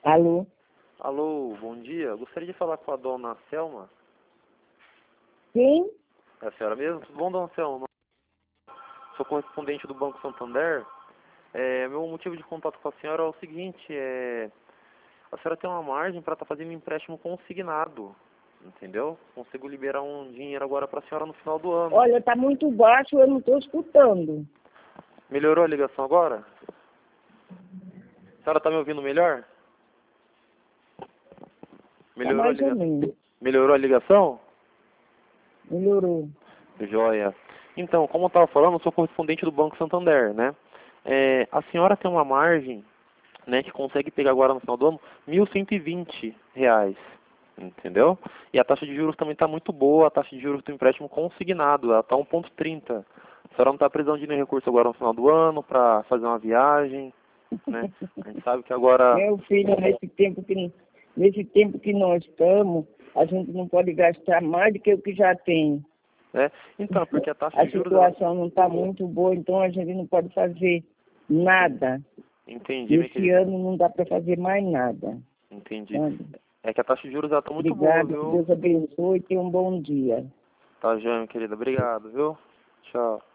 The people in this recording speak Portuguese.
Alô? Alô, bom dia. Gostaria de falar com a dona Selma. Quem? É a senhora mesmo? Tudo bom, dona Selma? Sou correspondente do Banco Santander. Meu motivo de contato com a senhora é o seguinte, a senhora tem uma margem para estar fazendo um empréstimo consignado, entendeu? Consigo liberar um dinheiro agora para a senhora no final do ano. Olha, tá muito baixo, eu não estou escutando. Melhorou a ligação agora? A senhora está me ouvindo melhor? Tá Melhorou a mais ou ligação? menos. Melhorou a ligação? Melhorou. Joia. Então, como eu estava falando, eu sou correspondente do Banco Santander, né? A senhora tem uma margem, né, que consegue pegar agora no final do ano R$ 1.120, entendeu? E a taxa de juros também está muito boa, a taxa de juros do empréstimo consignado, ela está 1,30. A senhora não está precisando de nenhum recurso agora no final do ano para fazer uma viagem, né? A gente sabe que agora... Meu filho, nesse tempo que nós estamos, a gente não pode gastar mais do que o que já tem. Então, porque a taxa A de juros... Ela... situação não está muito boa, então a gente não pode fazer nada. Entendi, minha Esse querida. ano não dá para fazer mais nada. Entendi. Sabe? É que a taxa de juros ela tá muito boa, Obrigada, que viu? Deus abençoe e tenha um bom dia. Tá, Jane, querida. Obrigado, viu? Tchau.